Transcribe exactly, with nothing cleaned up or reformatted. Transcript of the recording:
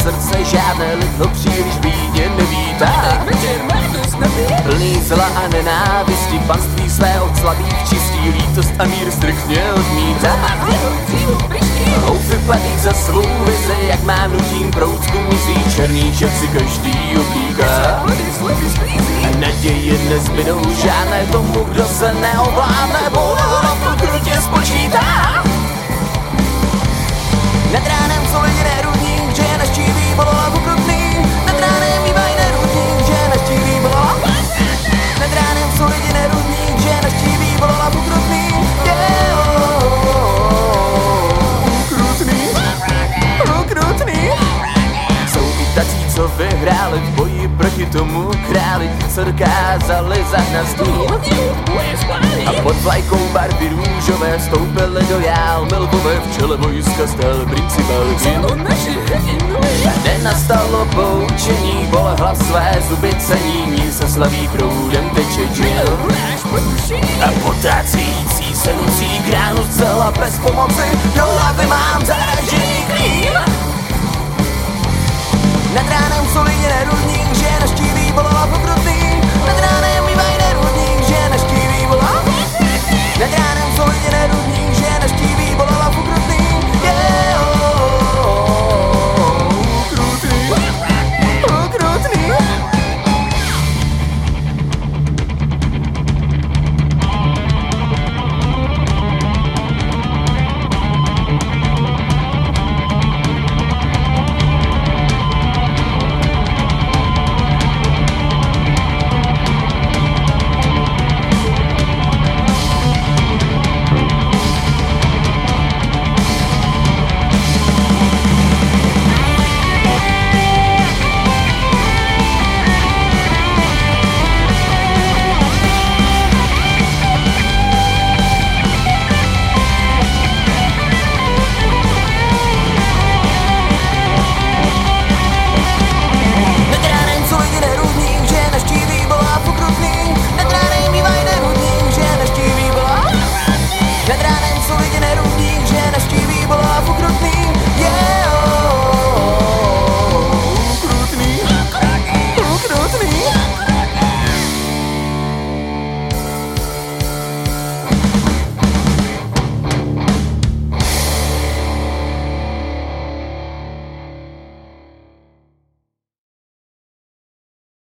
srdce žádné lid ho příliš bídně nevítá. Plný zla a nenávisti, panství svého slabých čistí, lítost a mír striktně odmítá. Houfy padí za svou vizi, jak má nutím proutku mizí, černý šat si každý oblíká. Naděje nezbydou žádné tomu, kdo se neovládne, boudovo krutě spočítá. Nad ránem jsou lidi nerudní, že je naštíví bololavu krutný. Nad ránem bývají nerudní, že je naštíví bololavu. Nad ránem jsou lidi nerudní, že je naštíví bololavu krutný. Yeah, oh, oh, oh, krutný, oh, krutný. Jsou i tací, co vyhráli v boji proti tomu králi, co dokázali zahnat stín. A pod vlajkou barvy růžové stoupili do jál Milbové v čele vojska stal principál Jin. Nenastalo poučení, bole hlas své zuby cení, mír se slaví proudem teče džin. A potácející se nucí k ránu zcela bez pomoci, do hlavy mám zaražený klín. Nad ránem jsou lidi nerudní,